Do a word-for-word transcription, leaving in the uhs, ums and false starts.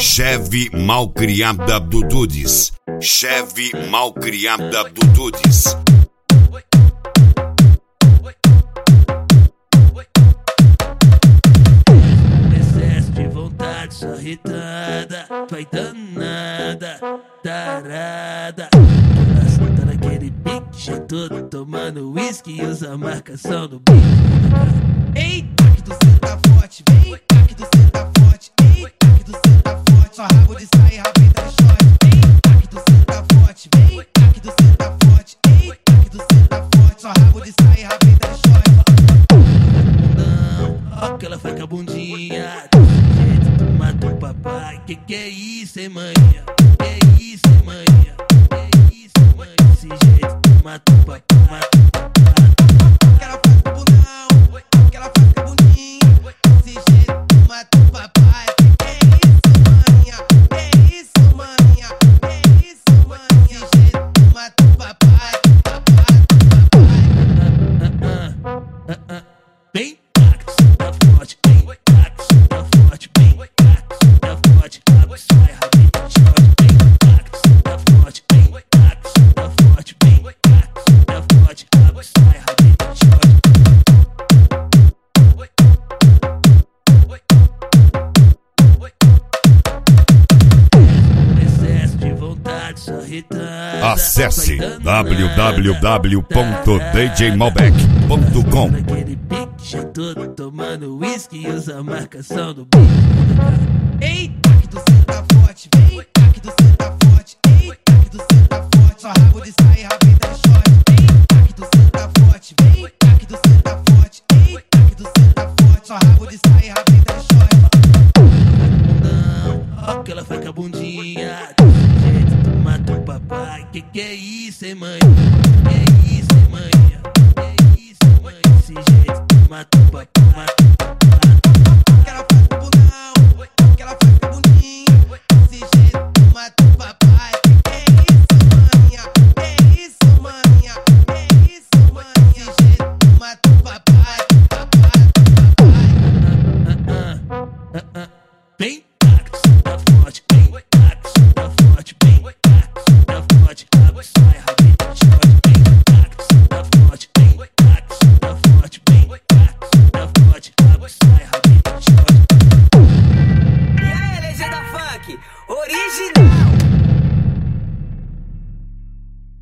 Cheve malcriada do Dudes. Cheve malcriada do Dudes. Excesso de vontade, só irritada, vai danada, tarada. Ela senta naquele pique, já todo tomando whisky e usa a marcação do bico. Eita, que tu senta forte, vem cá que tu senta forte. Eita, que tu senta forte, só rabo de sair, rabeta de short. Eita, que tu senta forte, vem cá que tu senta forte. Eita, que tu senta forte, só rabo de sair, rabeta de short. Não, ó que ela foi com a bundinha, desse jeito tu mata o papai. Que que é isso, hein, manhã? Que é isso, hein, manhã? Que é isso, hein, manhã? Desse jeito tu mata o papai, mata o papai. Que ela faz com o bundão, que ela faz com a bundinha. Desse jeito tu mata o papai. Que isso, manhã? Que isso, manhã? Que isso, manhã? Desse jeito tu mata o papai, papai, papai. Bem tax, tá forte, bem tax, tá forte, bem tax, tá forte, água sai, rabeta de short. Bem tax, tá forte, bem tax, tá forte, bem tax, tá forte, água sai, rabeta de short. Excesso de vontade, só irritada. Acesse w w w ponto d j malbec ponto com. Naquele pique, já todo tomando whisky e usa a marcação do bico. Eita, que tu senta forte, vem cá que tu senta forte. Eita, que tu senta forte, só rabo de sair, rabeta de short. Eita, que tu senta forte, vem cá que tu senta forte. Eita, que tu senta forte, só rabo de sair, rabeta de short. Não, ó que ela foi com a bundinha, desse jeito tu mata o papai. Que que é isso, hein, mãe? Que é isso, hein, mãe? Que é isso, hein, mãe? Desse jeito tu mata o papai, mata o papai.